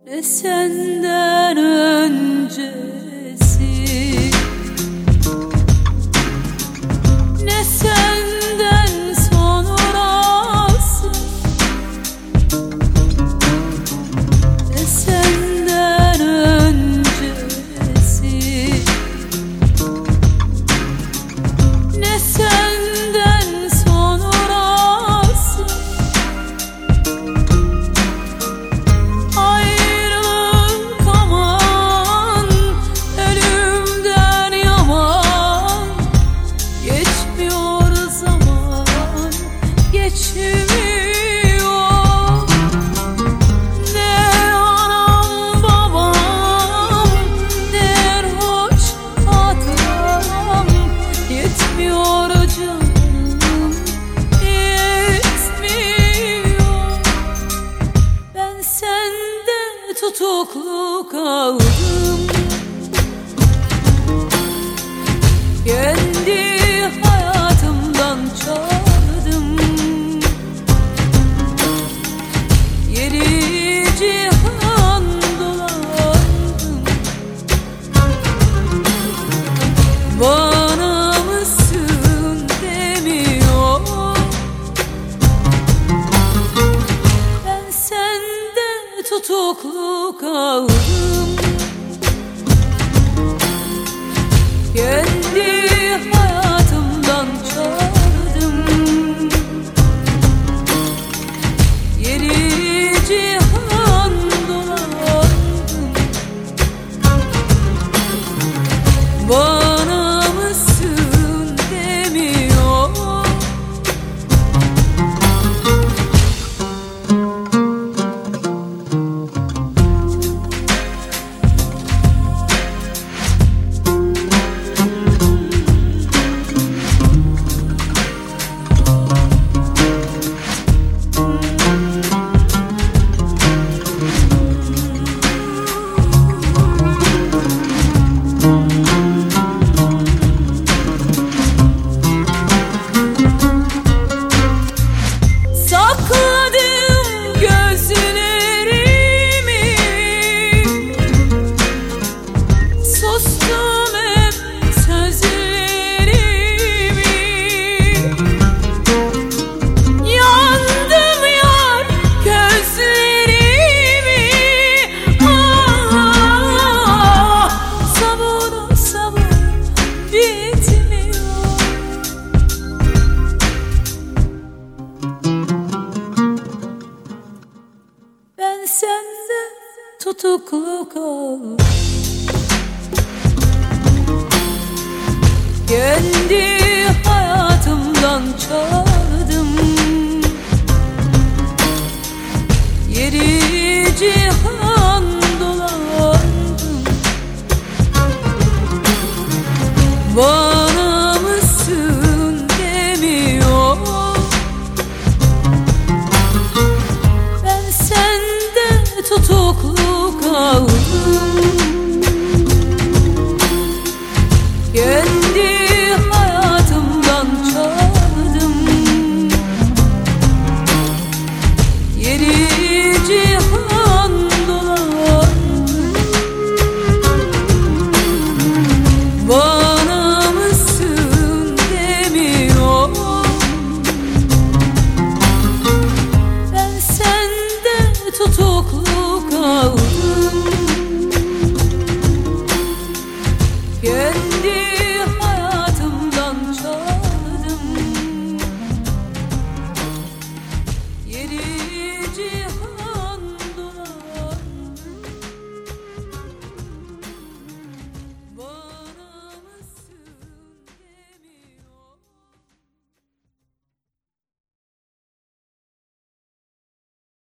Ne senden öncesi, ne senden sonrası, ne senden öncesi, ne senden sonrası. Ayrılık aman, ölümden yaman, geçmiyor zaman, geçmiyor. Der anam babam, der hoş hatıram, yetmiyor canım, yetmiyor. Ben sende tutuklu kaldım, kendi hayatımdan çaldım. Yedi cihan dolandım, bana mısın demiyor. Ben sende tutuklu kaldım, kendi hayatımdan çaldım. Yedi cihan dolandım, bana mısın demiyor. Sakladım gözlerimi, sustum hep sözlerimi. Yandım yar gözlerimi, ah, sabır sabır bitmiyor. Ben sende tutuklu kaldım, kendi hayatımdan çaldım. Yedi